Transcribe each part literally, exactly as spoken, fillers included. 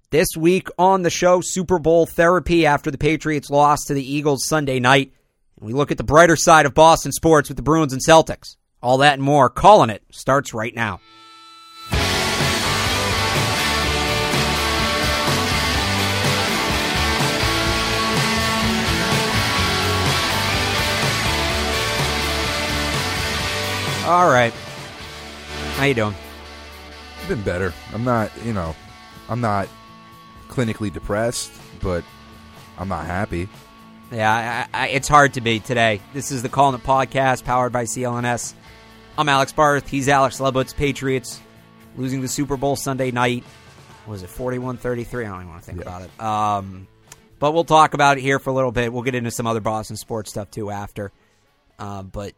This week on the show, Super Bowl therapy after the Patriots lost to the Eagles Sunday night. And we look at the brighter side of Boston sports with the Bruins and Celtics. All that and more. Calling It starts right now. All right. How you doing? I've been better. I'm not, you know, I'm not clinically depressed, but I'm not happy. Yeah, I, I, it's hard to be today. This is the Calling It podcast powered by C L N S. I'm Alex Barth. He's Alex Lebowitz. Patriots losing the Super Bowl Sunday night. What was it, forty-one thirty-three? I don't even want to think yeah. about it. Um, but we'll talk about it here for a little bit. We'll get into some other Boston sports stuff, too, after. Uh, but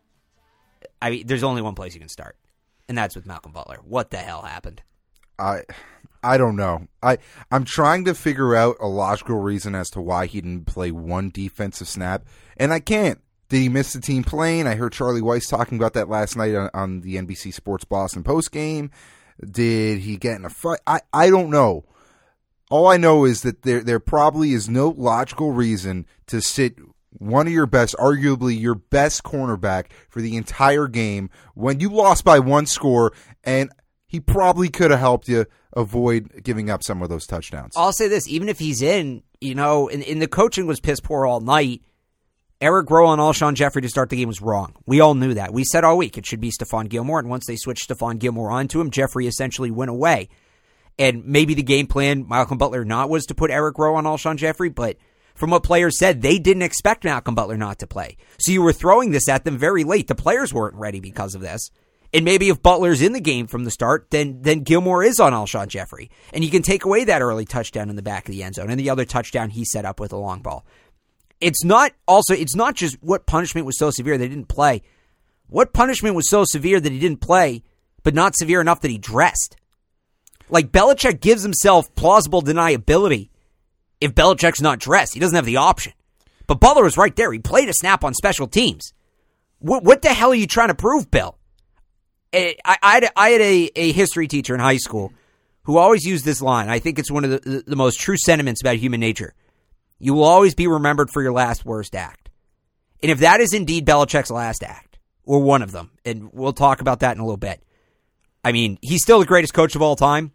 I mean, there's only one place you can start, and that's with Malcolm Butler. What the hell happened? I I don't know. I, I'm trying to figure out a logical reason as to why he didn't play one defensive snap, and I can't. Did he miss the team playing? I heard Charlie Weiss talking about that last night on, on the N B C Sports Boston postgame. Did he get in a fight? I, I don't know. All I know is that there there probably is no logical reason to sit one of your best, arguably your best cornerback for the entire game when you lost by one score, and he probably could have helped you avoid giving up some of those touchdowns. I'll say this, even if he's in, you know, and, and the coaching was piss poor all night, Eric Rowe and Alshon Jeffrey to start the game was wrong. We all knew that. We said all week it should be Stephon Gilmore, and once they switched Stephon Gilmore onto him, Jeffrey essentially went away. And maybe the game plan, Malcolm Butler not, was to put Eric Rowe on Alshon Jeffrey, but from what players said, they didn't expect Malcolm Butler not to play. So you were throwing this at them very late. The players weren't ready because of this. And maybe if Butler's in the game from the start, then then Gilmore is on Alshon Jeffrey. And you can take away that early touchdown in the back of the end zone and the other touchdown he set up with a long ball. It's not also, it's not just what punishment was so severe they didn't play. What punishment was so severe that he didn't play, but not severe enough that he dressed? Like, Belichick gives himself plausible deniability if Belichick's not dressed. He doesn't have the option. But Butler was right there. He played a snap on special teams. What, what the hell are you trying to prove, Bill? I, I had, I had a, a history teacher in high school who always used this line. I think it's one of the, the most true sentiments about human nature. You will always be remembered for your last worst act. And if that is indeed Belichick's last act, or one of them, and we'll talk about that in a little bit. I mean, he's still the greatest coach of all time,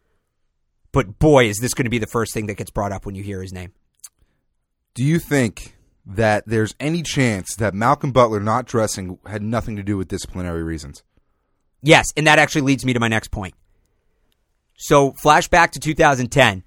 but boy, is this going to be the first thing that gets brought up when you hear his name. Do you think that there's any chance that Malcolm Butler not dressing had nothing to do with disciplinary reasons? Yes, and that actually leads me to my next point. So, flashback to two thousand ten,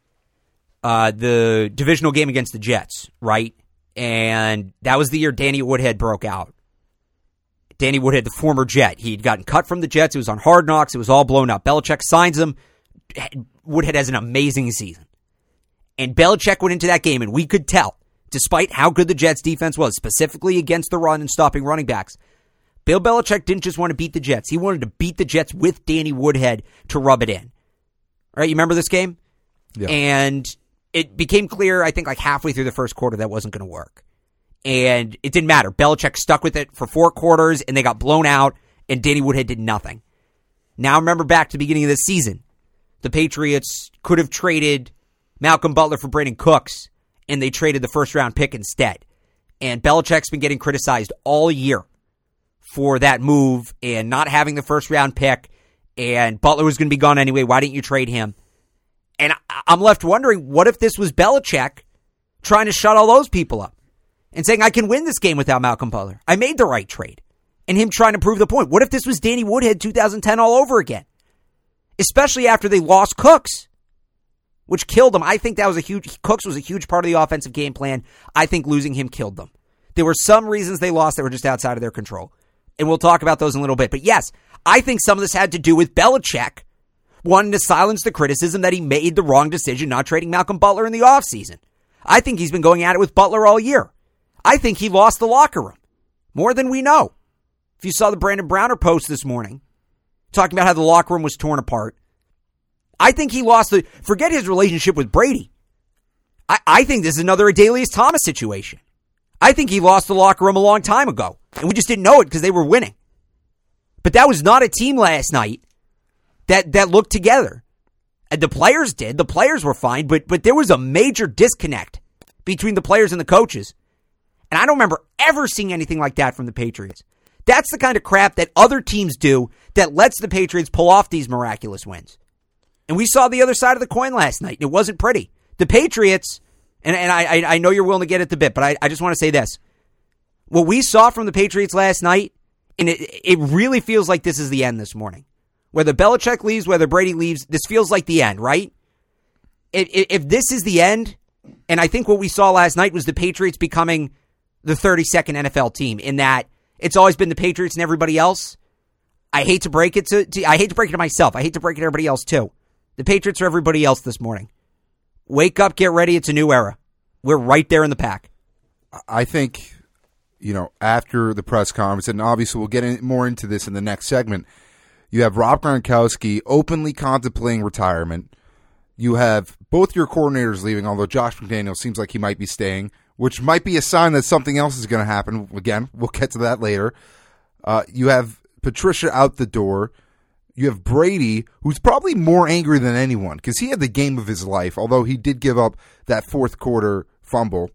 uh, the divisional game against the Jets, right? And that was the year Danny Woodhead broke out. Danny Woodhead, the former Jet. He'd gotten cut from the Jets. It was on Hard Knocks. It was all blown up. Belichick signs him. Woodhead has an amazing season. And Belichick went into that game, and we could tell, despite how good the Jets' defense was, specifically against the run and stopping running backs, Bill Belichick didn't just want to beat the Jets. He wanted to beat the Jets with Danny Woodhead to rub it in. All right, you remember this game? Yeah. And it became clear, I think, like halfway through the first quarter that wasn't going to work. And it didn't matter. Belichick stuck with it for four quarters, and they got blown out, and Danny Woodhead did nothing. Now remember back to the beginning of the season. The Patriots could have traded Malcolm Butler for Brandon Cooks, and they traded the first-round pick instead. And Belichick's been getting criticized all year for that move and not having the first-round pick, and Butler was going to be gone anyway. Why didn't you trade him? And I'm left wondering, what if this was Belichick trying to shut all those people up and saying, I can win this game without Malcolm Butler. I made the right trade. And him trying to prove the point. What if this was Danny Woodhead two thousand ten all over again? Especially after they lost Cooks, which killed them. I think that was a huge, Cooks was a huge part of the offensive game plan. I think losing him killed them. There were some reasons they lost that were just outside of their control. And we'll talk about those in a little bit. But yes, I think some of this had to do with Belichick wanting to silence the criticism that he made the wrong decision not trading Malcolm Butler in the offseason. I think he's been going at it with Butler all year. I think he lost the locker room more than we know. If you saw the Brandon Browner post this morning, talking about how the locker room was torn apart, I think he lost the, forget his relationship with Brady. I, I think this is another Adalius Thomas situation. I think he lost the locker room a long time ago, and we just didn't know it because they were winning. But that was not a team last night that, that looked together. And the players did. The players were fine, but but there was a major disconnect between the players and the coaches. And I don't remember ever seeing anything like that from the Patriots. That's the kind of crap that other teams do that lets the Patriots pull off these miraculous wins. And we saw the other side of the coin last night. It wasn't pretty. The Patriots, and, and I, I know you're willing to get at the bit, but I, I just want to say this. What we saw from the Patriots last night, and it, it really feels like this is the end this morning. Whether Belichick leaves, whether Brady leaves, this feels like the end, right? If, if this is the end, and I think what we saw last night was the Patriots becoming the thirty-second N F L team, in that it's always been the Patriots and everybody else. I hate to break it to, to I hate to break it to myself. I hate to break it to everybody else too. The Patriots are everybody else this morning. Wake up, get ready. It's a new era. We're right there in the pack. I think, you know, after the press conference, and obviously we'll get in, more into this in the next segment, you have Rob Gronkowski openly contemplating retirement. You have both your coordinators leaving, although Josh McDaniels seems like he might be staying, which might be a sign that something else is going to happen. Again, we'll get to that later. Uh, you have Patricia out the door. You have Brady, who's probably more angry than anyone because he had the game of his life, although he did give up that fourth quarter fumble.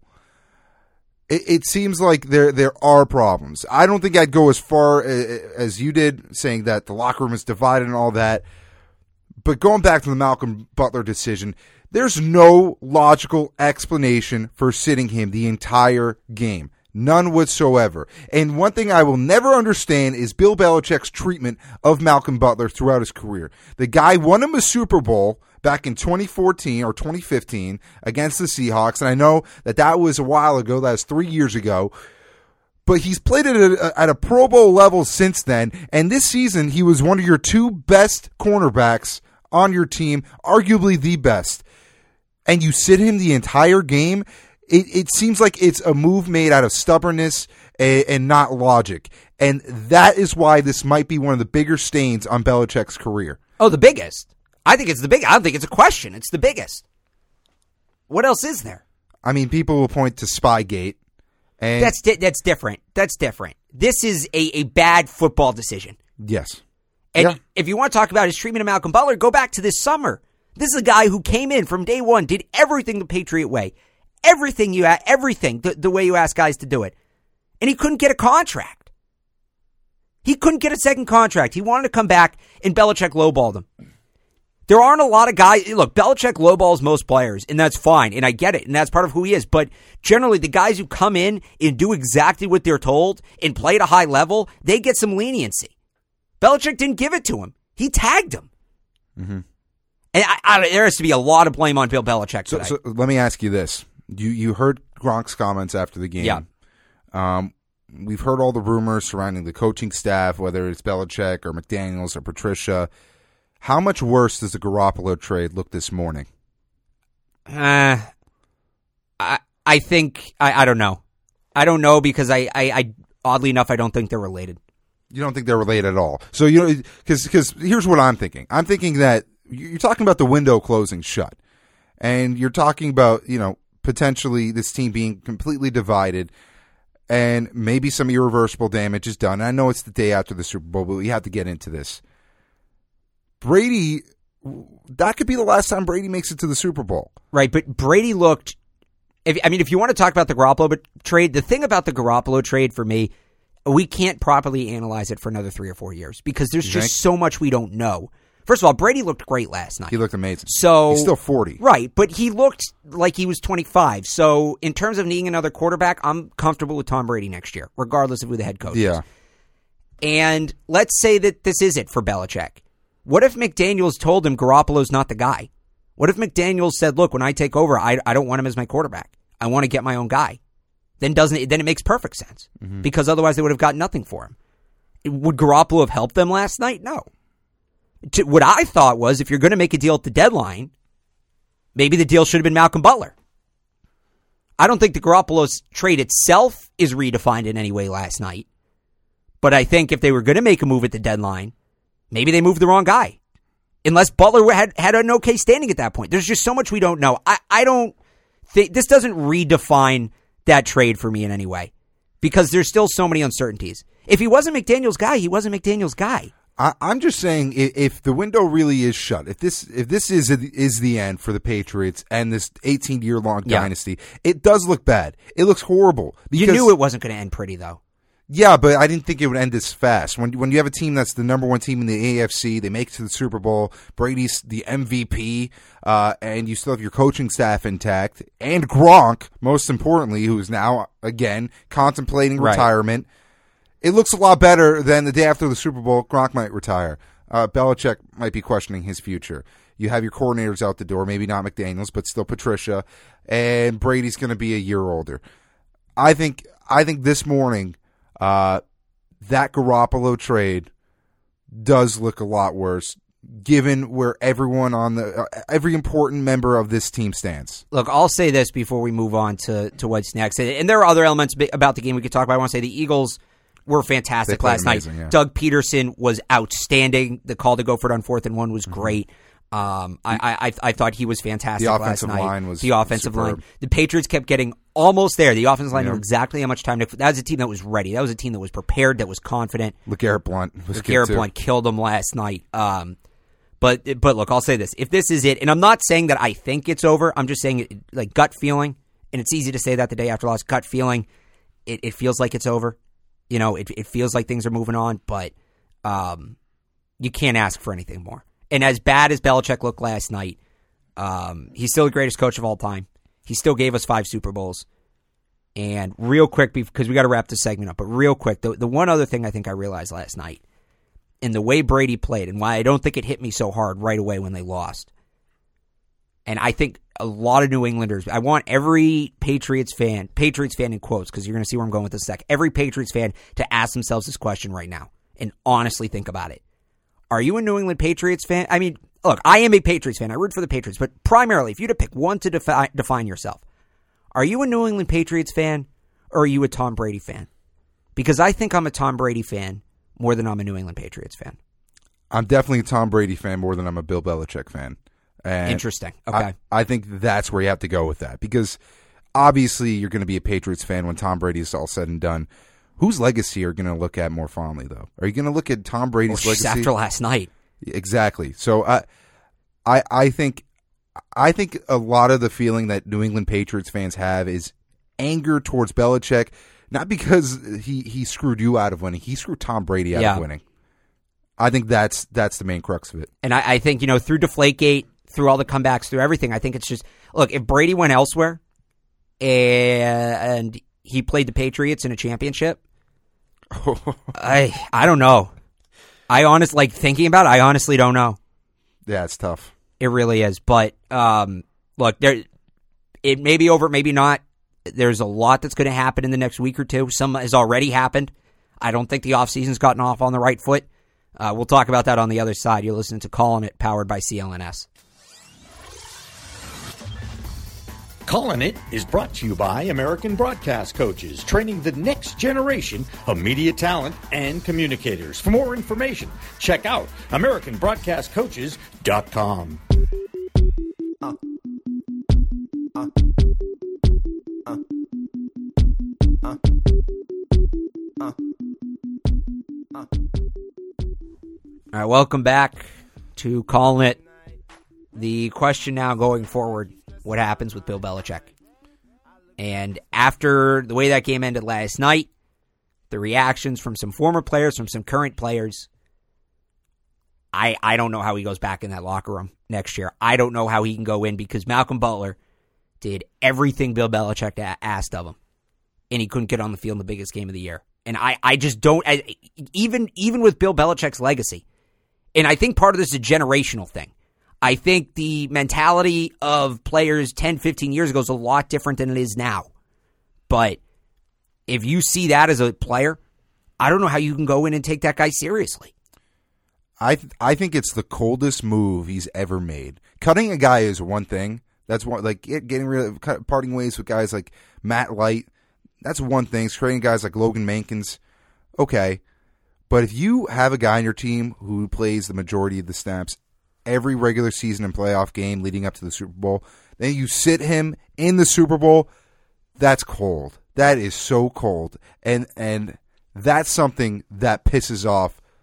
It, it seems like there there are problems. I don't think I'd go as far as you did, saying that the locker room is divided and all that. But going back to the Malcolm Butler decision, there's no logical explanation for sitting him the entire game. None whatsoever. And one thing I will never understand is Bill Belichick's treatment of Malcolm Butler throughout his career. The guy won him a Super Bowl back in twenty fourteen or twenty fifteen against the Seahawks. And I know that that was a while ago. That was three years ago. But he's played at a, at a Pro Bowl level since then. And this season, he was one of your two best cornerbacks on your team, arguably the best. And you sit him the entire game. It, it seems like it's a move made out of stubbornness and, and not logic. And that is why this might be one of the bigger stains on Belichick's career. Oh, the biggest. I think it's the big. I don't think it's a question. It's the biggest. What else is there? I mean, people will point to Spygate. And that's di- that's different. That's different. This is a, a bad football decision. Yes. And yeah. if you want to talk about his treatment of Malcolm Butler, go back to this summer. This is a guy who came in from day one, did everything the Patriot way. Everything you everything the, the way you ask guys to do it. And he couldn't get a contract. He couldn't get a second contract. He wanted to come back, and Belichick lowballed him. There aren't a lot of guys. Look, Belichick lowballs most players, and that's fine, and I get it, and that's part of who he is. But generally, the guys who come in and do exactly what they're told and play at a high level, they get some leniency. Belichick didn't give it to him. He tagged him. Mm-hmm. And I, I, there has to be a lot of blame on Bill Belichick today. So, so let me ask you this. You you heard Gronk's comments after the game. Yeah. Um, we've heard all the rumors surrounding the coaching staff, whether it's Belichick or McDaniels or Patricia. How much worse does the Garoppolo trade look this morning? Uh, I I think I, I don't know. I don't know because I, I, I oddly enough I don't think they're related. You don't think they're related at all. So you know because because here's what I'm thinking. I'm thinking that you're talking about the window closing shut, and you're talking about you know. potentially this team being completely divided and maybe some irreversible damage is done. I know it's the day after the Super Bowl, but we have to get into this. Brady, that could be the last time Brady makes it to the Super Bowl. Right, but Brady looked, if, I mean, if you want to talk about the Garoppolo trade, the thing about the Garoppolo trade for me, we can't properly analyze it for another three or four years because there's You just think? so much we don't know. First of all, Brady looked great last night. He looked amazing. So he's still forty. Right, but he looked like he was twenty-five. So in terms of needing another quarterback, I'm comfortable with Tom Brady next year, regardless of who the head coach Yeah. is. And let's say that this is it for Belichick. What if McDaniels told him Garoppolo's not the guy? What if McDaniels said, look, when I take over, I, I don't want him as my quarterback. I want to get my own guy. Then doesn't it, then it makes perfect sense mm-hmm. because otherwise they would have got nothing for him. Would Garoppolo have helped them last night? No. To, what I thought was if you're going to make a deal at the deadline, maybe the deal should have been Malcolm Butler. I don't think the Garoppolo's trade itself is redefined in any way last night. But I think if they were going to make a move at the deadline, maybe they moved the wrong guy. Unless Butler had, had an okay standing at that point. There's just so much we don't know. I, I don't think this doesn't redefine that trade for me in any way because there's still so many uncertainties. If he wasn't McDaniel's guy, he wasn't McDaniel's guy. I, I'm just saying, if, if the window really is shut, if this if this is is the end for the Patriots and this eighteen year long Yeah. dynasty, it does look bad. It looks horrible. You because- knew it wasn't going to end pretty, though. Yeah, but I didn't think it would end this fast. When when you have a team that's the number one team in the A F C, they make it to the Super Bowl, Brady's the M V P, uh, and you still have your coaching staff intact, and Gronk, most importantly, who is now, again, contemplating Right. retirement. It looks a lot better than the day after the Super Bowl, Gronk might retire. Uh, Belichick might be questioning his future. You have your coordinators out the door, maybe not McDaniels, but still Patricia, and Brady's going to be a year older. I think I think this morning... Uh, that Garoppolo trade does look a lot worse, given where everyone on the uh, every important member of this team stands. Look, I'll say this before we move on to, to what's next. And, and there are other elements about the game we could talk about. I want to say the Eagles were fantastic They played last amazing, night. yeah. Doug Peterson was outstanding. The call to go for it on fourth and one was Mm-hmm. great. Um, I, I I thought he was fantastic The last offensive night. line was the offensive superb. line. The Patriots kept getting almost there. The offensive line Yeah. knew exactly how much time to. That was a team that was ready. That was a team that was prepared. That was confident. LeGarrette Blunt was good Garrett too. Blunt killed him last night. Um, but but look, I'll say this: if this is it, and I'm not saying that I think it's over. I'm just saying, it, like gut feeling, and it's easy to say that the day after loss. Gut feeling, it, it feels like it's over. You know, it it feels like things are moving on, but um, you can't ask for anything more. And as bad as Belichick looked last night, um, he's still the greatest coach of all time. He still gave us five Super Bowls. And real quick, because we got to wrap this segment up, but real quick, the, the one other thing I think I realized last night, in the way Brady played, and why I don't think it hit me so hard right away when they lost, and I think a lot of New Englanders, I want every Patriots fan, Patriots fan in quotes, because you're going to see where I'm going with this sec, every Patriots fan to ask themselves this question right now and honestly think about it. Are you a New England Patriots fan? I mean, look, I am a Patriots fan. I root for the Patriots. But primarily, if you had to pick one to defi- define yourself, are you a New England Patriots fan or are you a Tom Brady fan? Because I think I'm a Tom Brady fan more than I'm a New England Patriots fan. I'm definitely a Tom Brady fan more than I'm a Bill Belichick fan. And Interesting. Okay. I, I think that's where you have to go with that, because obviously you're going to be a Patriots fan when Tom Brady is all said and done. Whose legacy are you going to look at more fondly, though? Are you going to look at Tom Brady's well, just legacy? after last night. Exactly. So I, I, I think, I think a lot of the feeling that New England Patriots fans have is anger towards Belichick, not because he, he screwed you out of winning, he screwed Tom Brady out Yeah. of winning. I think that's that's the main crux of it. And I, I think, you know, through Deflategate, through all the comebacks, through everything, I think it's just, look, if Brady went elsewhere and he played the Patriots in a championship, I I don't know. I honestly, like, thinking about it, I honestly don't know. Yeah, it's tough. It really is. But, um, look, there, it may be over, maybe not. There's a lot that's going to happen in the next week or two. Some has already happened. I don't think the offseason's gotten off on the right foot. Uh, we'll talk about that on the other side. You're listening to Callin' It, powered by C L N S. Callin' It is brought to you by American Broadcast Coaches, training the next generation of media talent and communicators. For more information, check out American Broadcast Coaches dot com. Uh, uh, uh, uh, uh, uh. All right, welcome back to Callin' It. The question now going forward, what happens with Bill Belichick? And after the way that game ended last night, the reactions from some former players, from some current players, I I don't know how he goes back in that locker room next year. I don't know how he can go in, because Malcolm Butler did everything Bill Belichick asked of him, and he couldn't get on the field in the biggest game of the year. And I, I just don't, I, even even with Bill Belichick's legacy, and I think part of this is a generational thing. I think the mentality of players ten, fifteen years ago is a lot different than it is now. But if you see that as a player, I don't know how you can go in and take that guy seriously. I th- I think it's the coldest move he's ever made. Cutting a guy is one thing. That's one, like get, getting rid of cut, parting ways with guys like Matt Light. That's one thing. Trading guys like Logan Mankins, okay. But if you have a guy on your team who plays the majority of the snaps every regular season and playoff game leading up to the Super Bowl, then you sit him in the Super Bowl, that's cold. That is so cold. And and that's something that pisses off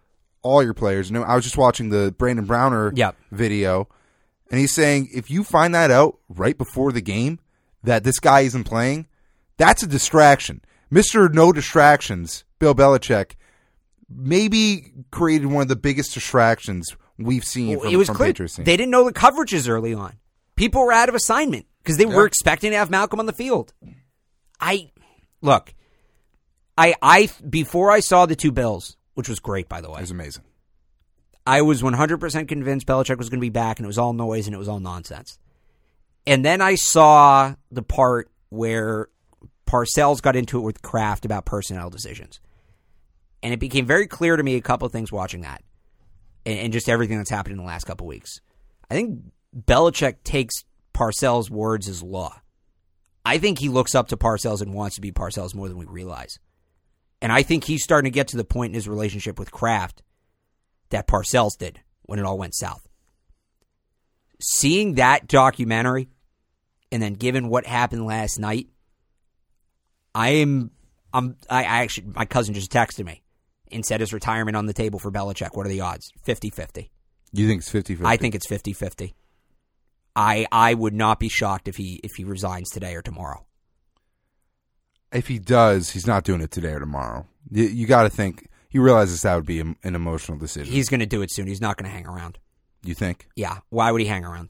all your players. You know, I was just watching the Brandon Browner Yep. video, and he's saying if you find that out right before the game that this guy isn't playing, that's a distraction. Mister No Distractions, Bill Belichick, maybe created one of the biggest distractions we've seen from, it was from clear Patriots team. they didn't know the coverages early on. People were out of assignment because they Yeah. were expecting to have Malcolm on the field. I look, I I before I saw the two Bills, which was great by the way. It was amazing. I was one hundred percent convinced Belichick was going to be back, and it was all noise and it was all nonsense. And then I saw the part where Parcells got into it with Kraft about personnel decisions. And it became very clear to me a couple of things watching that and, and just everything that's happened in the last couple of weeks. I think Belichick takes Parcells' words as law. I think he looks up to Parcells and wants to be Parcells more than we realize. And I think he's starting to get to the point in his relationship with Kraft that Parcells did when it all went south. Seeing that documentary and then given what happened last night, I am I'm I, I actually my cousin just texted me and said his retirement on the table for Belichick. What are the odds? fifty-fifty. You think it's fifty-fifty? I think it's fifty-fifty. I I would not be shocked if he if he resigns today or tomorrow. If he does, he's not doing it today or tomorrow. You, you got to think he realizes that would be an emotional decision. He's going to do it soon. He's not going to hang around. You think? Yeah. Why would he hang around?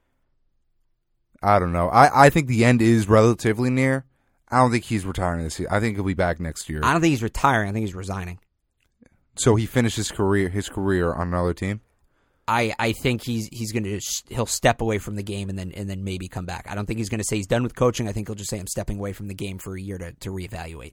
I don't know. I, I think the end is relatively near. I don't think he's retiring this year. I think he'll be back next year. I don't think he's retiring. I think he's resigning. So he finishes career his career on another team? I, I think he's he's going to he'll step away from the game and then and then maybe come back. I don't think he's going to say he's done with coaching. I think he'll just say I'm stepping away from the game for a year to, to reevaluate.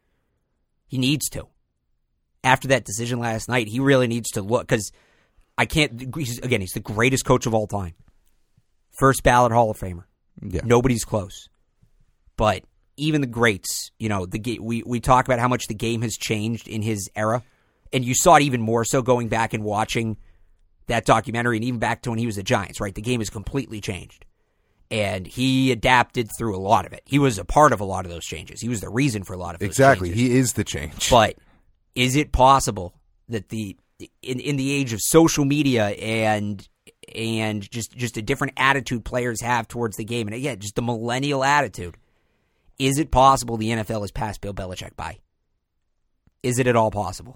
He needs to. After that decision last night, he really needs to look because I can't. He's, again, he's the greatest coach of all time, first ballot Hall of Famer. Yeah. Nobody's close. But even the greats, you know, the ga- we we talk about how much the game has changed in his era, and you saw it even more so going back and watching that documentary, and even back to when he was the Giants, right? The game has completely changed. And he adapted through a lot of it. He was a part of a lot of those changes. He was the reason for a lot of those exactly. changes. He is the change. But is it possible that the in, in the age of social media and and just, just a different attitude players have towards the game, and again, just the millennial attitude, is it possible the N F L has passed Bill Belichick by? Is it at all possible?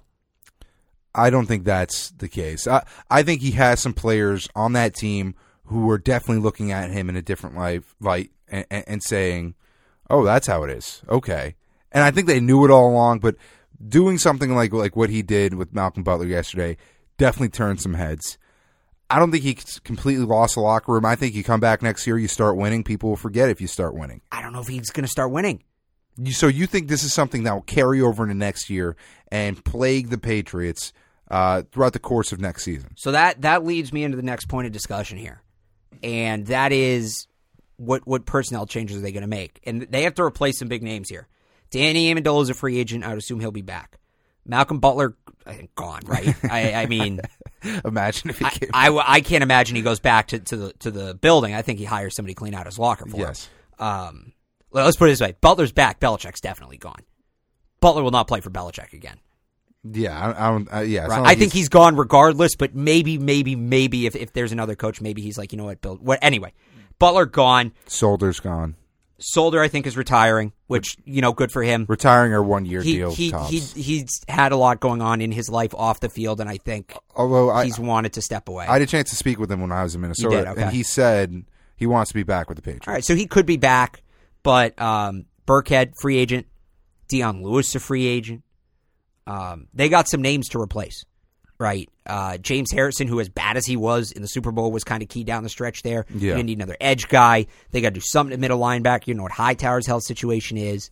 I don't think that's the case. I, I think he has some players on that team who are definitely looking at him in a different light, light and, and, and saying, oh, that's how it is. Okay. And I think they knew it all along, but doing something like like what he did with Malcolm Butler yesterday definitely turned some heads. I don't think he completely lost the locker room. I think you come back next year, you start winning, people will forget if you start winning. I don't know if he's going to start winning. You, so you think this is something that will carry over into next year and plague the Patriots uh, throughout the course of next season? So that that leads me into the next point of discussion here, and that is what what personnel changes are they going to make? And they have to replace some big names here. Danny Amendola is a free agent. I would assume he'll be back. Malcolm Butler, I think, gone, right? I, I mean, imagine if he I, came. I, I can't imagine he goes back to, to the to the building. I think he hires somebody to clean out his locker for Yes. him. Um, let's put it this way: Butler's back. Belichick's definitely gone. Butler will not play for Belichick again. Yeah, I, I don't. Uh, yeah, it's Right. not like I think he's gone regardless, but maybe, maybe, maybe if, if there's another coach, maybe he's like, you know what, Bill. What? Anyway, Butler gone. Solder's gone. Solder, I think, is retiring, which, you know, good for him. Retiring or one year He, deal. he, tops. he, he's had a lot going on in his life off the field, and I think Although I, he's wanted to step away. I had a chance to speak with him when I was in Minnesota, did, okay. and he said he wants to be back with the Patriots. All right, so he could be back, but um, Burkhead, free agent. Deion Lewis, a free agent. Um, they got some names to replace, right? Uh, James Harrison, who as bad as he was in the Super Bowl, was kind of key down the stretch there. Yeah. You didn't need another edge guy. They got to do something at middle linebacker. You know what Hightower's health situation is.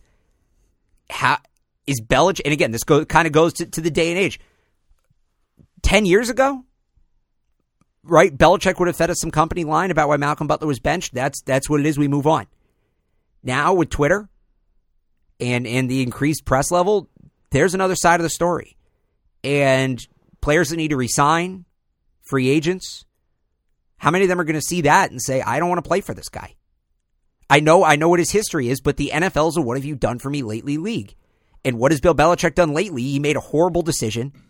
How is Belichick? And again, this go, kind of goes to, to the day and age. Ten years ago, right? Belichick would have fed us some company line about why Malcolm Butler was benched. That's that's what it is. We move on. Now with Twitter and and the increased press level, there's another side of the story. And players that need to resign, free agents, how many of them are going to see that and say, I don't want to play for this guy? I know I know what his history is, but the N F L's a what have you done for me lately league. And what has Bill Belichick done lately? He made a horrible decision,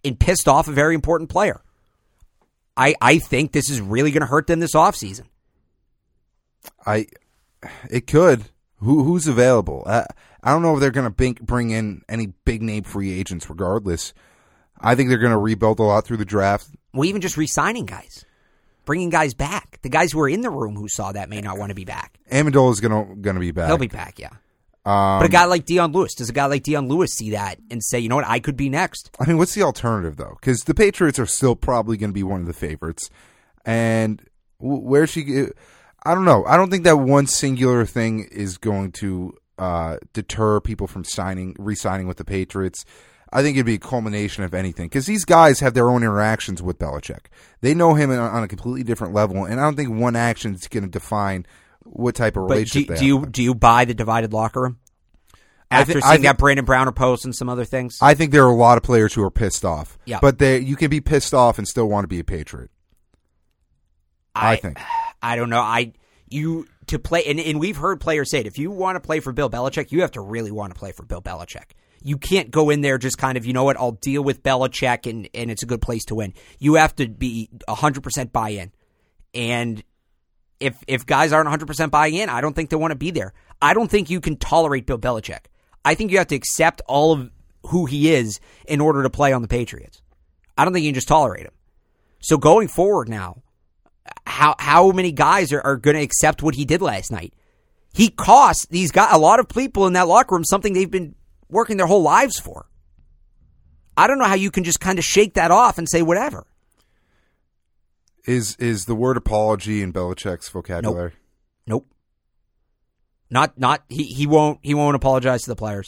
and pissed off a very important player. I, I think this is really going to hurt them this offseason. I, it could. Who who's available? I, I don't know if they're going to bring in any big name free agents. Regardless, I think they're going to rebuild a lot through the draft. Well, even just re-signing guys, bringing guys back. The guys who were in the room who saw that may not want to be back. Amendola is going to going to be back. He'll be back, yeah. Um, but a guy like Dion Lewis, does a guy like Dion Lewis see that and say, you know what, I could be next? I mean, what's the alternative though? Because the Patriots are still probably going to be one of the favorites, and where's she? I don't know. I don't think that one singular thing is going to uh, deter people from signing, re-signing with the Patriots. I think it'd be a culmination of anything because these guys have their own interactions with Belichick. They know him on a completely different level, and I don't think one action is going to define what type of relationship but do, they do have. you do you buy the divided locker room after th- seeing think, that Brandon Browner post and some other things? I think there are a lot of players who are pissed off. Yeah. But they, you can be pissed off and still want to be a Patriot. I, I think. I don't know. I you to play, and, and we've heard players say it. If you want to play for Bill Belichick, you have to really want to play for Bill Belichick. You can't go in there just kind of, you know what, I'll deal with Belichick and, and it's a good place to win. You have to be one hundred percent buy-in. And if if guys aren't one hundred percent buying in, I don't think they want to be there. I don't think you can tolerate Bill Belichick. I think you have to accept all of who he is in order to play on the Patriots. I don't think you can just tolerate him. So going forward now, how how many guys are, are going to accept what he did last night? He cost these guys, a lot of people in that locker room, something they've been working their whole lives for. I don't know how you can just kind of shake that off and say whatever. Is is the word apology in Belichick's vocabulary? Nope. Nope. Not not he, he won't he won't apologize to the players.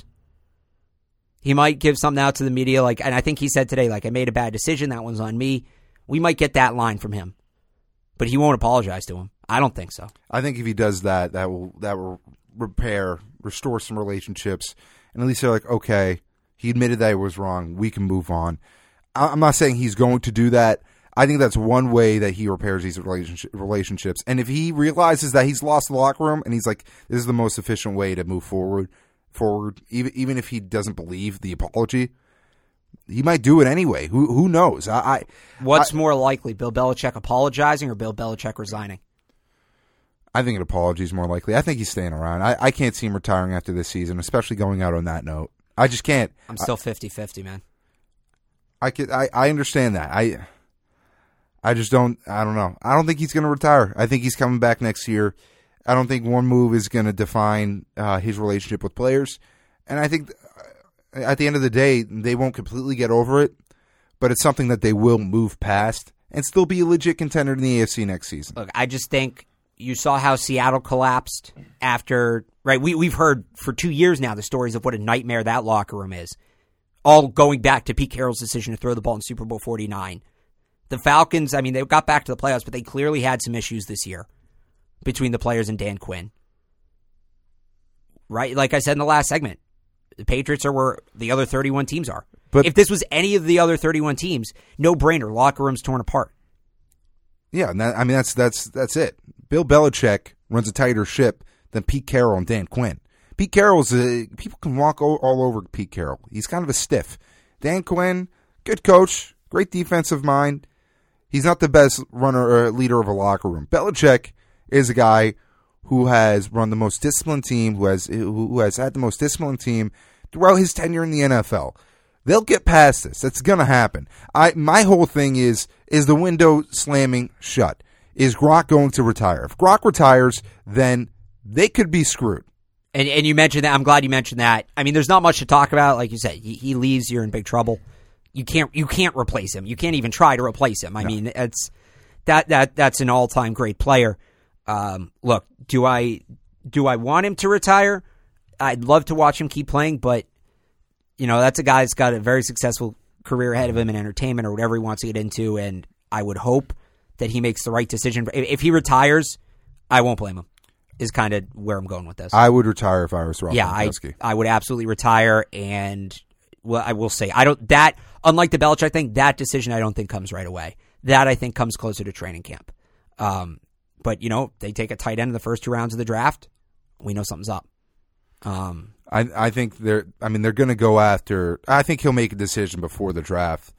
He might give something out to the media like, and I think he said today, like, I made a bad decision, that one's on me. We might get that line from him. But he won't apologize to him. I don't think so. I think if he does that, that will that will repair, restore some relationships, and at least they're like, okay, he admitted that he was wrong. We can move on. I'm not saying he's going to do that. I think that's one way that he repairs these relationship, relationships. And if he realizes that he's lost the locker room and he's like, this is the most efficient way to move forward, forward, even even if he doesn't believe the apology, he might do it anyway. Who who knows? I, I What's I, more likely, Bill Belichick apologizing or Bill Belichick resigning? I think an apology is more likely. I think he's staying around. I, I can't see him retiring after this season, especially going out on that note. I just can't. I'm still fifty-fifty, man. I could. I, I understand that. I I just don't. I don't know. I don't think he's going to retire. I think he's coming back next year. I don't think one move is going to define uh, his relationship with players. And I think at the end of the day, they won't completely get over it, but it's something that they will move past and still be a legit contender in the A F C next season. Look, I just think you saw how Seattle collapsed after, right? We, we've heard for two years now the stories of what a nightmare that locker room is, all going back to Pete Carroll's decision to throw the ball in Super Bowl forty-nine. The Falcons, I mean, they got back to the playoffs, but they clearly had some issues this year between the players and Dan Quinn. Right? Like I said in the last segment, the Patriots are where the other thirty-one teams are. But if this was any of the other thirty-one teams, no brainer, locker rooms torn apart. Yeah, and that, I mean, that's that's that's it. Bill Belichick runs a tighter ship than Pete Carroll and Dan Quinn. Pete Carroll's a, people can walk all, all over Pete Carroll. He's kind of a stiff. Dan Quinn, good coach, great defensive mind. He's not the best runner or leader of a locker room. Belichick is a guy who has run the most disciplined team, who has who has had the most disciplined team throughout his tenure in the N F L. They'll get past this. That's going to happen. I my whole thing is is the window slamming shut. Is Gronk going to retire? If Gronk retires, then they could be screwed. And and you mentioned that. I'm glad you mentioned that. I mean, there's not much to talk about. Like you said, he, he leaves, you're in big trouble. You can't you can't replace him. You can't even try to replace him. I no. mean, it's that that that's an all time great player. Um, look, do I do I want him to retire? I'd love to watch him keep playing, but you know, that's a guy that's got a very successful career ahead of him in entertainment or whatever he wants to get into, and I would hope that he makes the right decision. If, if he retires, I won't blame him. Is kind of where I'm going with this. I would retire if I was Rob Yeah, I, I would absolutely retire, and well, I will say I don't that unlike the Belichick thing, that decision I don't think comes right away. That I think comes closer to training camp. Um, but you know, they take a tight end in the first two rounds of the draft. We know something's up. Um, I I think they're. I mean, they're going to go after. I think he'll make a decision before the draft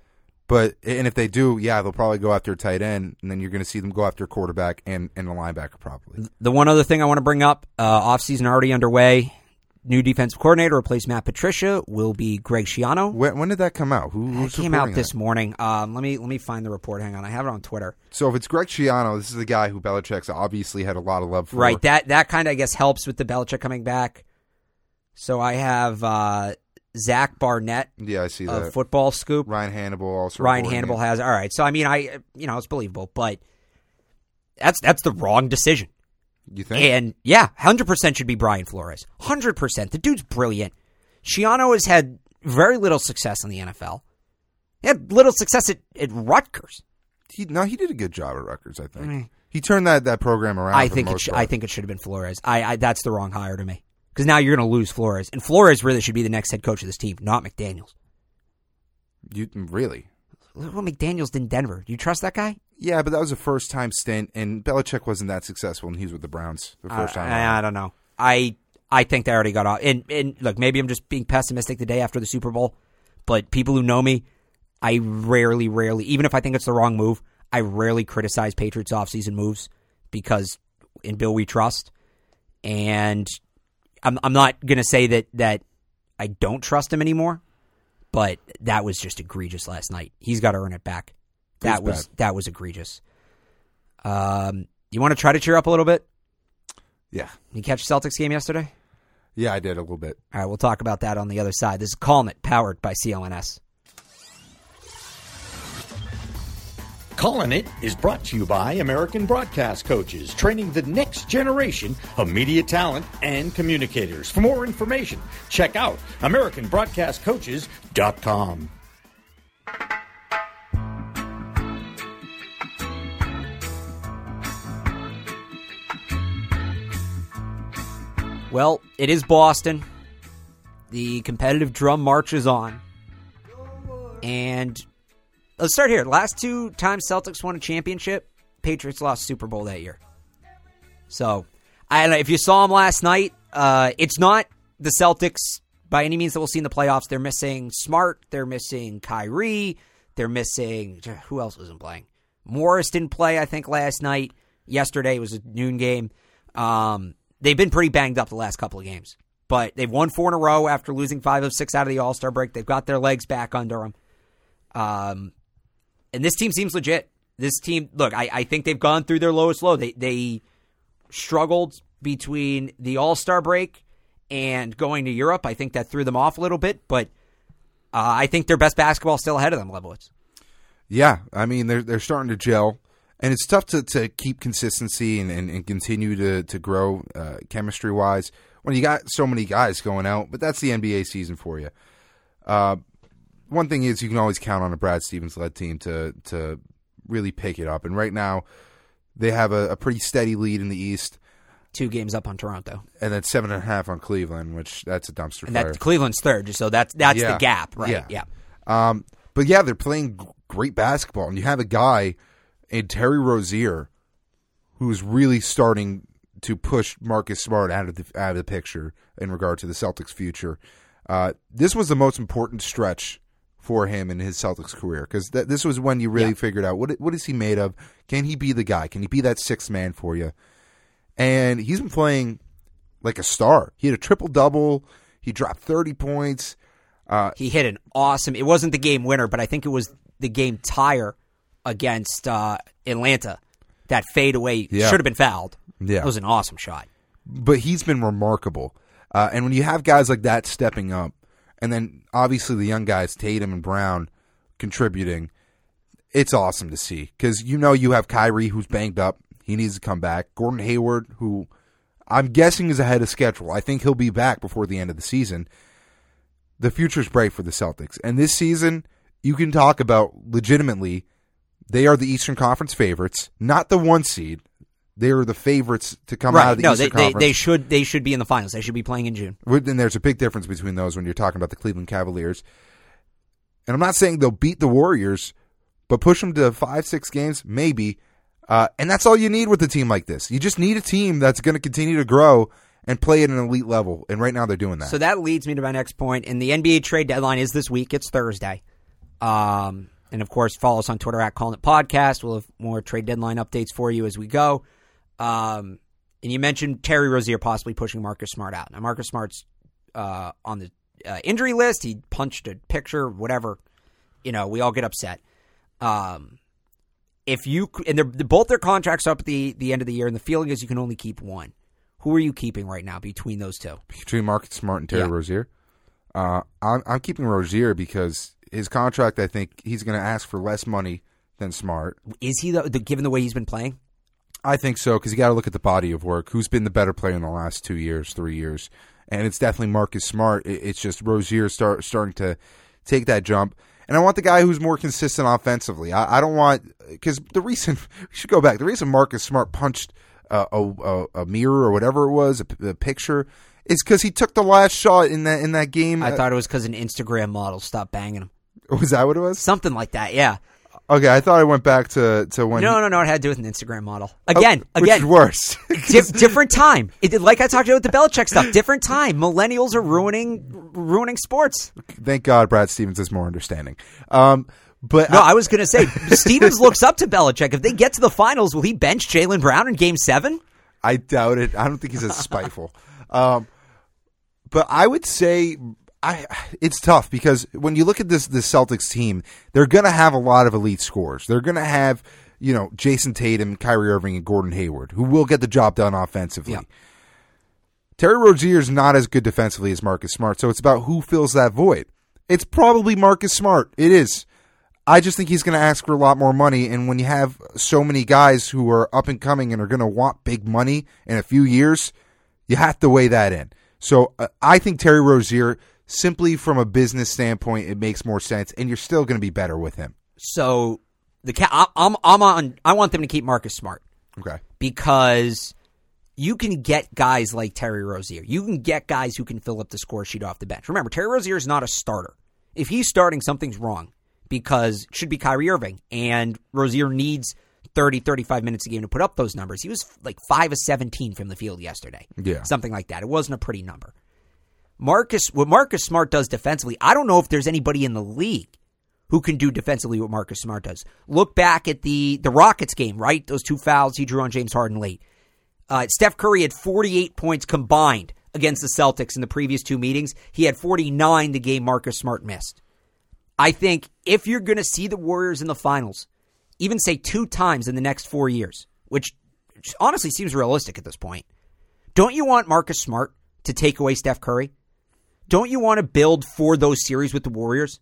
But and if they do, yeah, they'll probably go after a tight end, and then you're going to see them go after a quarterback and, and a linebacker probably. The one other thing I want to bring up, uh, offseason already underway. New defensive coordinator replace Matt Patricia will be Greg Schiano. When, when did that come out? Who who's It came out reporting this that? morning. Um, let me let me find the report. Hang on, I have it on Twitter. So if it's Greg Schiano, this is the guy who Belichick's obviously had a lot of love for. Right, that that kind of I guess helps with the Belichick coming back. So I have uh, Zach Barnett Yeah, I see of that. Football Scoop. Ryan Hannibal also. Ryan reporting Hannibal it. has. All right, so I mean, I you know it's believable, but that's that's the wrong decision. You think? And yeah, one hundred percent should be Brian Flores. one hundred percent. The dude's brilliant. Schiano has had very little success in the N F L. He had little success at, at Rutgers. He, no, he did a good job at Rutgers. I think Mm. he turned that, that program around. I for think the it most sh- part. I think it should have been Flores. I, I that's the wrong hire to me because now you're going to lose Flores, and Flores really should be the next head coach of this team, not McDaniels. You really? Look what McDaniels did in Denver. Do you trust that guy? Yeah, but that was a first time stint, and Belichick wasn't that successful, and he was with the Browns the first Uh, time. I, around. I don't know. I I think they already got off. And and look, maybe I'm just being pessimistic the day after the Super Bowl, but people who know me, I rarely, rarely, even if I think it's the wrong move, I rarely criticize Patriots offseason moves because in Bill we trust. And I'm I'm not gonna say that that I don't trust him anymore, but that was just egregious last night. He's got to earn it back. That It was was bad. that was egregious. Um, you want to try to cheer up a little bit? Yeah, You catch the Celtics game yesterday? yeah, I did a little bit. All right, we'll talk about that on the other side. This is Calm It, powered by C L N S. Callin' It is brought to you by American Broadcast Coaches, training the next generation of media talent and communicators. For more information, check out American Broadcast Coaches dot com. Well, it is Boston. The competitive drum marches on. And let's start here. Last two times Celtics won a championship, Patriots lost Super Bowl that year. So, I don't know, if you saw them last night, uh, it's not the Celtics by any means that we'll see in the playoffs. They're missing Smart. They're missing Kyrie. They're missing, who else wasn't playing? Morris didn't play, I think, last night. Yesterday was a noon game. Um, they've been pretty banged up the last couple of games. But they've won four in a row after losing five of six out of the All-Star break. They've got their legs back under them. Um, and this team seems legit. This team, look, I, I think they've gone through their lowest low. They they struggled between the All-Star break and going to Europe. I think that threw them off a little bit, but uh, I think their best basketball is still ahead of them, Lebowitz. Yeah, I mean they're they're starting to gel, and it's tough to, to keep consistency and, and, and continue to to grow uh, chemistry wise when you got so many guys going out. But that's the N B A season for you. Uh, one thing is you can always count on a Brad Stevens led team to to really pick it up, and right now they have a, a pretty steady lead in the East. Two games up on Toronto. And then seven and a half on Cleveland, which that's a dumpster And fire. that Cleveland's third, so that's that's Yeah. the gap, right? Yeah. yeah. Um, but yeah, they're playing g- great basketball, and you have a guy in Terry Rozier who's really starting to push Marcus Smart out of the out of the picture in regard to the Celtics' future. Uh, this was the most important stretch for him in his Celtics career because th- this was when you really Yeah. figured out what what is he made of? Can he be the guy? Can he be that sixth man for you? And he's been playing like a star. He had a triple double. He dropped thirty points. Uh, He hit an awesome. It wasn't the game winner, but I think it was the game tire against uh, Atlanta. That fadeaway Yeah. should have been fouled. Yeah. It was an awesome shot. but he's been remarkable. Uh, and when you have guys like that stepping up, and then obviously the young guys, Tatum and Brown, contributing, it's awesome to see. Because you know you have Kyrie, who's banged up. He needs to come back. Gordon Hayward, who I'm guessing is ahead of schedule. I think he'll be back before the end of the season. The future's bright for the Celtics. And this season, you can talk about legitimately, they are the Eastern Conference favorites, not the one seed. They are the favorites to come out Right. of the No, Eastern they, they Conference. they should they should be in the finals. They should be playing in June. Then there's a big difference between those when you're talking about the Cleveland Cavaliers. And I'm not saying they'll beat the Warriors, but push them to five, six games, maybe. Uh, and that's all you need with a team like this. You just need a team that's going to continue to grow and play at an elite level. And right now they're doing that. So that leads me to my next point. And the N B A trade deadline is this week. It's Thursday. Um, And, of course, follow us on Twitter at Calling It Podcast. We'll have more trade deadline updates for you as we go. Um, and you mentioned Terry Rozier possibly pushing Marcus Smart out. Now, Marcus Smart's uh, on the uh, injury list. He punched a picture, whatever. You know, we all get upset. Um, if you and they're, both their contracts are up at the, the end of the year, and the feeling is you can only keep one. Who are you keeping right now between those two? Between Marcus Smart and Terry Yeah. Rozier? Uh, I'm, I'm keeping Rozier because his contract, I think he's going to ask for less money than Smart. Is he, the, the, given the way he's been playing? I think so, because you got to look at the body of work. Who's been the better player in the last two years, three years? And it's definitely Marcus Smart. It, it's just Rozier start, starting to take that jump. And I want the guy who's more consistent offensively. I, I don't want – because the reason – we should go back. The reason Marcus Smart punched uh, a, a, a mirror or whatever it was, a, a picture – is because he took the last shot in that in that game. I thought it was because an Instagram model stopped banging him. Was that what it was? Something like that, yeah. Okay, I thought I went back to, to when... No, no, no, it had to do with an Instagram model. Again, oh, again. Which is worse. Dif- different time. It did, like I talked about with the Belichick stuff, different time. Millennials are ruining ruining sports. Thank God Brad Stevens is more understanding. Um, but No, I, I was going to say, Stevens looks up to Belichick. If they get to the finals, will he bench Jaylen Brown in game seven? I doubt it. I don't think he's as spiteful. Um, but I would say... I, it's tough because when you look at this this Celtics team, they're going to have a lot of elite scorers. They're going to have, you know, Jason Tatum, Kyrie Irving, and Gordon Hayward, who will get the job done offensively. Yeah. Terry Rozier is not as good defensively as Marcus Smart, so it's about who fills that void. It's probably Marcus Smart. It is. I just think he's going to ask for a lot more money, and when you have so many guys who are up and coming and are going to want big money in a few years, you have to weigh that in. So uh, I think Terry Rozier... simply from a business standpoint, it makes more sense, and you're still going to be better with him. So the ca- I'm I'm on. I want them to keep Marcus Smart. Okay. Because you can get guys like Terry Rozier. You can get guys who can fill up the score sheet off the bench. Remember, Terry Rozier is not a starter. If he's starting, something's wrong because it should be Kyrie Irving, and Rozier needs thirty, thirty-five minutes a game to put up those numbers. He was like five of seventeen from the field yesterday. Yeah. Something like that. It wasn't a pretty number. Marcus, what Marcus Smart does defensively, I don't know if there's anybody in the league who can do defensively what Marcus Smart does. Look back at the, the Rockets game, right? Those two fouls he drew on James Harden late. Uh, Steph Curry had forty-eight points combined against the Celtics in the previous two meetings. He had forty-nine the game Marcus Smart missed. I think if you're going to see the Warriors in the finals, even say two times in the next four years, which honestly seems realistic at this point, don't you want Marcus Smart to take away Steph Curry? Don't you want to build for those series with the Warriors?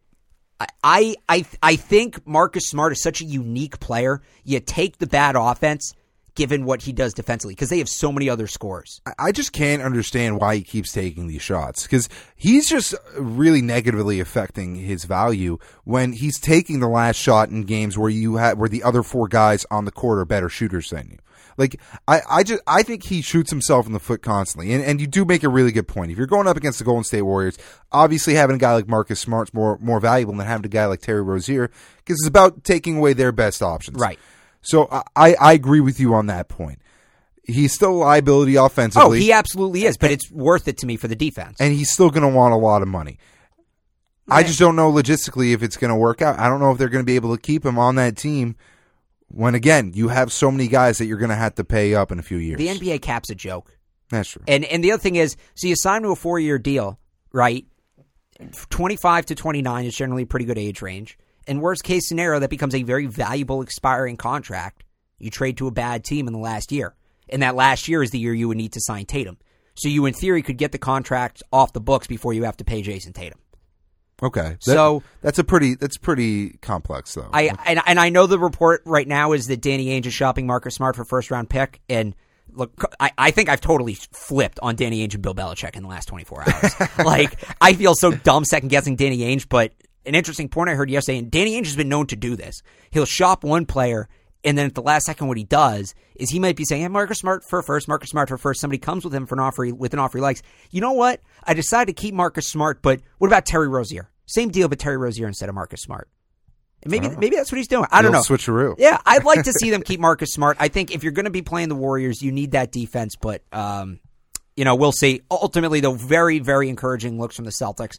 I I I think Marcus Smart is such a unique player. You take the bad offense, given what he does defensively, because they have so many other scorers. I just can't understand why he keeps taking these shots, because he's just really negatively affecting his value when he's taking the last shot in games where you have where the other four guys on the court are better shooters than you. Like, I, I just I think he shoots himself in the foot constantly. And, and you do make a really good point. If you're going up against the Golden State Warriors, obviously having a guy like Marcus Smart's more more valuable than having a guy like Terry Rozier, because it's about taking away their best options. Right. So I, I agree with you on that point. He's still a liability offensively. Oh, he absolutely is, but it's worth it to me for the defense. And he's still going to want a lot of money. Right. I just don't know logistically if it's going to work out. I don't know if they're going to be able to keep him on that team when, again, you have so many guys that you're going to have to pay up in a few years. The N B A cap's a joke. That's true. And and the other thing is, so you sign to a four-year deal, right? twenty-five to twenty-nine is generally a pretty good age range. And worst case scenario, that becomes a very valuable expiring contract. You trade to a bad team in the last year. And that last year is the year you would need to sign Tatum. So you, in theory, could get the contract off the books before you have to pay Jason Tatum. Okay. That, so that's a pretty that's pretty complex, though. I and, and I know the report right now is that Danny Ainge is shopping Marcus Smart for first round pick. And look, I, I think I've totally flipped on Danny Ainge and Bill Belichick in the last twenty-four hours. Like, I feel so dumb second guessing Danny Ainge, but an interesting point I heard yesterday, and Danny Ainge has been known to do this. He'll shop one player, and then at the last second, what he does is he might be saying, hey, Marcus Smart for first, Marcus Smart for first. Somebody comes with him for an offer, with an offer he likes. You know what? I decided to keep Marcus Smart, but what about Terry Rozier? Same deal, but Terry Rozier instead of Marcus Smart. And maybe maybe that's what he's doing. I don't know. Switcheroo. Yeah, I'd like to see them keep Marcus Smart. I think if you're going to be playing the Warriors, you need that defense, but um, you know, we'll see. Ultimately, though, very, very encouraging looks from the Celtics.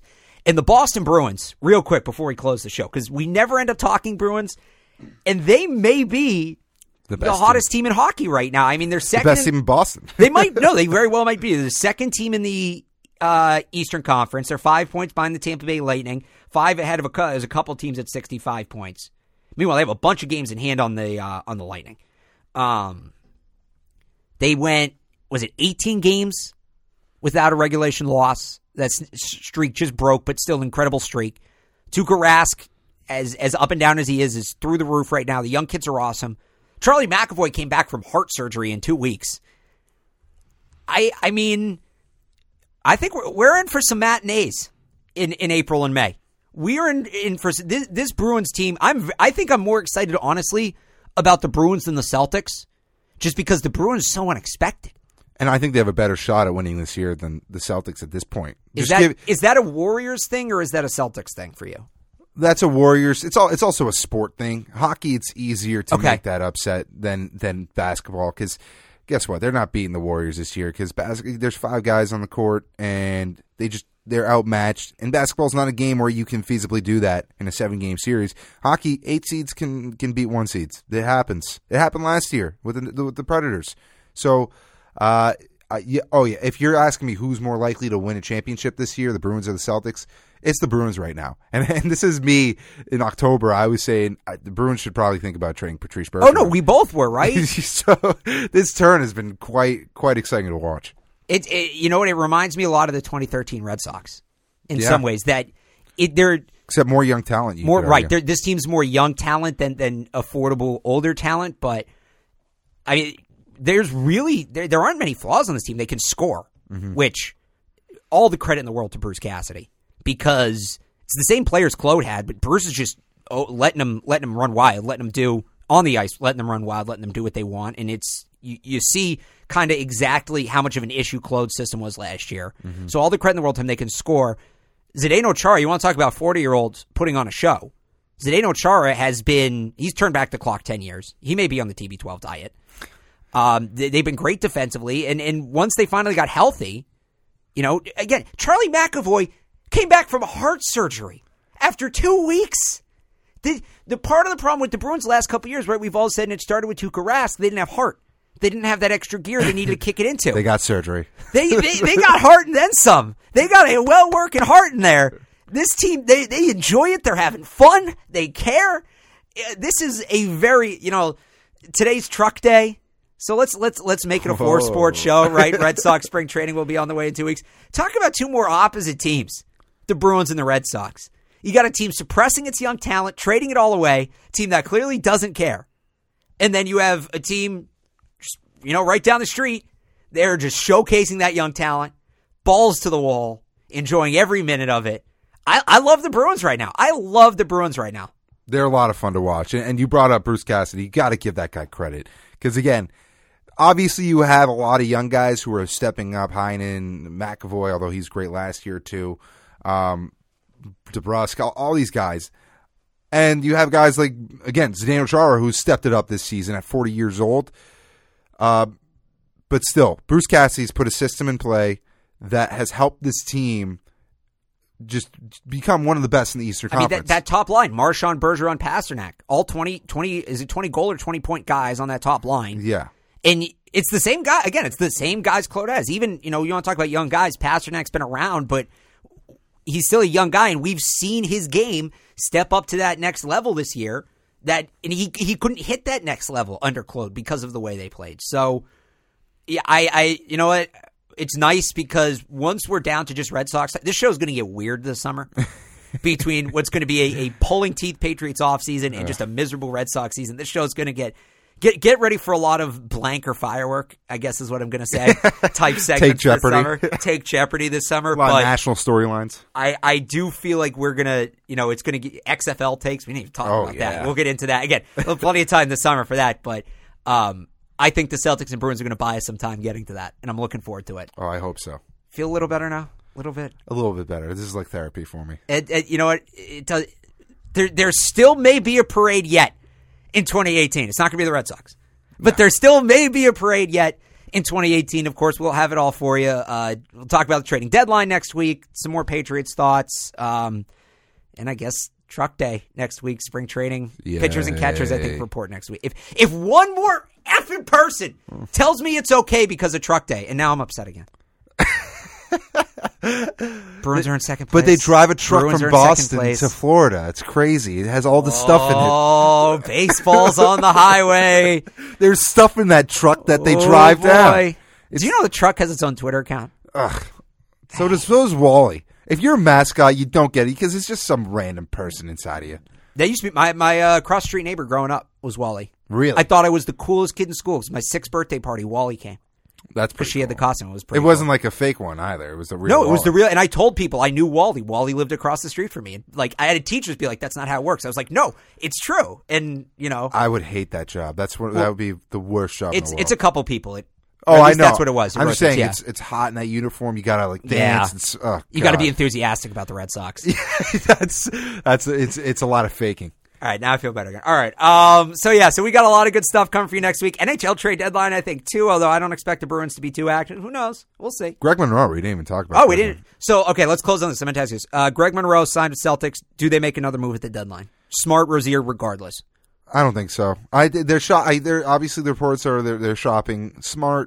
And the Boston Bruins, real quick before we close the show, because we never end up talking Bruins, and they may be The, the best hottest team. team in hockey right now. I mean, they're The second. best in- team in Boston. They might, no, they very well might be. They're the second team in the uh, Eastern Conference. They're five points behind the Tampa Bay Lightning, five ahead of a, cou- there's a couple teams at sixty-five points. Meanwhile, they have a bunch of games in hand on the uh, on the Lightning. Um, they went, was it eighteen games without a regulation loss? That streak just broke, but still an incredible streak. Tuukka Rask, as as up and down as he is, is through the roof right now. The young kids are awesome. Charlie McAvoy came back from heart surgery in two weeks. I I mean, I think we're, we're in for some matinees in, in April and May. We are in, in for this, this Bruins team. I'm I think I'm more excited, honestly, about the Bruins than the Celtics, just because the Bruins are so unexpected. And I think they have a better shot at winning this year than the Celtics at this point. Is Just that give- is that a Warriors thing or is that a Celtics thing for you? That's a Warriors. It's all. It's also a sport thing. Hockey, it's easier to Okay. make that upset than than basketball. Because guess what? They're not beating the Warriors this year. Because bas- there's five guys on the court and they just they're outmatched. And basketball's not a game where you can feasibly do that in a seven game series. Hockey, eight seeds can can beat one seeds. It happens. It happened last year with the, with the Predators. So. Uh, uh, yeah, oh yeah. If you're asking me who's more likely to win a championship this year, the Bruins or the Celtics, it's the Bruins right now. And, and this is me in October. I was saying uh, the Bruins should probably think about trading Patrice Bergeron. Oh no, we both were, right? So this turn has been quite quite exciting to watch. It, it you know what? It reminds me a lot of the twenty thirteen Red Sox in Yeah. some ways. That it they're Except more young talent. You more could right. argue. They're, this team's more young talent than than affordable older talent. But I mean, there's really there, there aren't many flaws on this team. They can score, Mm-hmm. which all the credit in the world to Bruce Cassidy, because it's the same players Claude had, but Bruce is just oh, letting them letting them run wild, letting them do on the ice, letting them run wild, letting them do what they want, and it's you, you see kind of exactly how much of an issue Claude's system was last year. Mm-hmm. So all the credit in the world to him. They can score. Zdeno Chara, you want to talk about forty-year-olds putting on a show. Zdeno Chara has been, he's turned back the clock ten years. He may be on the T B twelve diet. Um, they, they've been great defensively, and, and once they finally got healthy, you know, again, Charlie McAvoy came back from heart surgery after two weeks. The, the part of the problem with the Bruins the last couple of years, right, we've all said, and it started with Tuukka Rask, they didn't have heart. They didn't have that extra gear they needed to kick it into. They got surgery. They, they they got heart and then some. They got a well working heart in there. This team, they they enjoy it. They're having fun. They care. Uh, This is a very, you know, today's truck day. So let's let's let's make it a four sport show, right? Red Sox spring training will be on the way in two weeks. Talk about two more opposite teams, the Bruins and the Red Sox. You got a team suppressing its young talent, trading it all away, a team that clearly doesn't care. And then you have a team, you know, right down the street, they're just showcasing that young talent, balls to the wall, enjoying every minute of it. I, I love the Bruins right now. I love the Bruins right now. They're a lot of fun to watch. And, and you brought up Bruce Cassidy. You got to give that guy credit. Because, again, obviously you have a lot of young guys who are stepping up. Heinen, McAvoy, although he's great last year, too. Um, DeBrusk, all, all these guys. And you have guys like, again, Zdeno Chara, who's stepped it up this season at forty years old. Uh, but still, Bruce Cassidy's put a system in play that has helped this team just become one of the best in the Eastern I mean, Conference. that, that top line, Marchand, Bergeron, Pasternak, all twenty, twenty, is it twenty goal or twenty point guys on that top line? Yeah. And it's the same guy. Again, it's the same guys Claude has. Even, you know, you want to talk about young guys, Pasternak's been around, but he's still a young guy, and we've seen his game step up to that next level this year. That and he he couldn't hit that next level under Claude because of the way they played. So, yeah, I, I you know what? It's nice because once we're down to just Red Sox, this show's going to get weird this summer. Between what's going to be a, a pulling teeth Patriots offseason and just a miserable Red Sox season, this show's going to get get get ready for a lot of blank or firework, I guess is what I'm going to say. Type segments Take this Jeopardy. summer. Take Jeopardy this summer. A lot but of national storylines. I, I do feel like we're going to, you know, it's going to get X F L takes. We need to talk Oh, about yeah. that. We'll get into that. Again, we'll have plenty of time this summer for that. But um, I think the Celtics and Bruins are going to buy us some time getting to that. And I'm looking forward to it. Oh, I hope so. Feel a little better now? A little bit? A little bit better. This is like therapy for me. It, it, you know what? It does, there, there still may be a parade yet in twenty eighteen. It's not going to be the Red Sox. But there still may be a parade yet in twenty eighteen. Of course, we'll have it all for you. Uh, we'll talk about the trading deadline next week, some more Patriots thoughts, um, and I guess truck day next week, spring training. Yay. Pitchers and catchers, I think, report next week. If if one more effing person tells me it's okay because of truck day, and now I'm upset again. Bruins are in second place. But they drive a truck Bruins from are in second Boston place. to Florida. It's crazy. It has all the stuff in it. Oh, baseball's on the highway. There's stuff in that truck that they Oh, drive boy. down. Do you know the truck has its own Twitter account? Ugh. So does, so does Wally. If you're a mascot, you don't get it because it's just some random person inside of you. That used to be my my uh, cross street neighbor growing up was Wally. Really? I thought I was the coolest kid in school. It was my sixth birthday party. Wally came That's because pretty she had the cool. costume. It was pretty. It wasn't cool. like a fake one either. It was the real No, it was Wally. the real. And I told people I knew Wally. Wally lived across the street from me. And like I had teachers be like, "That's not how it works." I was like, "No, it's true." And you know, I would hate that job. That's what that would be the worst job it's in the world. it's a couple people. It, Oh, or at I least know. That's what it was. It I'm wrote just saying, this, yeah. it's it's hot in that uniform. You gotta like Yeah. dance. And, s- oh, You got to God. be enthusiastic about the Red Sox. that's that's it's it's a lot of faking. All right, now I feel better again. All right, um, so yeah, so we got a lot of good stuff coming for you next week. N H L trade deadline, I think, too, although I don't expect the Bruins to be too active. Who knows? We'll see. Greg Monroe, we didn't even talk about. Oh, we Greg didn't. So, okay, let's close on this. I'm going to ask you this. Uh, Greg Monroe signed with Celtics. Do they make another move at the deadline? Smart, Rozier, regardless. I don't think so. I they're shop. I, they're obviously the reports are they're, they're shopping Smart.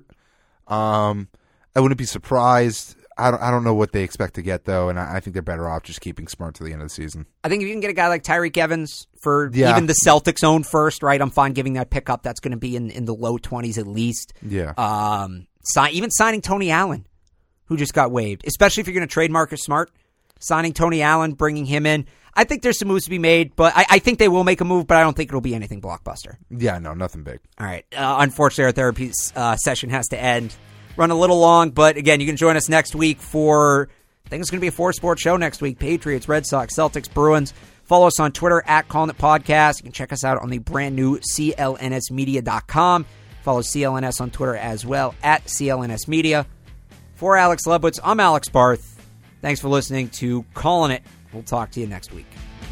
Um, I wouldn't be surprised. I don't. I don't know what they expect to get though, and I, I think they're better off just keeping Smart to the end of the season. I think if you can get a guy like Tyreek Evans for Yeah. even the Celtics' own first, right? I'm fine giving that pickup. That's going to be in, in the low twenties at least. Yeah. Um, sign, even signing Tony Allen, who just got waived, especially if you're going to trade Marcus Smart, signing Tony Allen, bringing him in. I think there's some moves to be made, but I, I think they will make a move, but I don't think it'll be anything blockbuster. Yeah. No, nothing big. All right. Uh, unfortunately, our therapy uh, session has to end. Run a little long, but again, you can join us next week for, I think it's going to be a four-sport show next week. Patriots, Red Sox, Celtics, Bruins. Follow us on Twitter at Calling It Podcast. You can check us out on the brand new C L N S media dot com. Follow C L N S on Twitter as well at C L N S Media. For Alex Lebowitz, I'm Alex Barth. Thanks for listening to Calling It. We'll talk to you next week.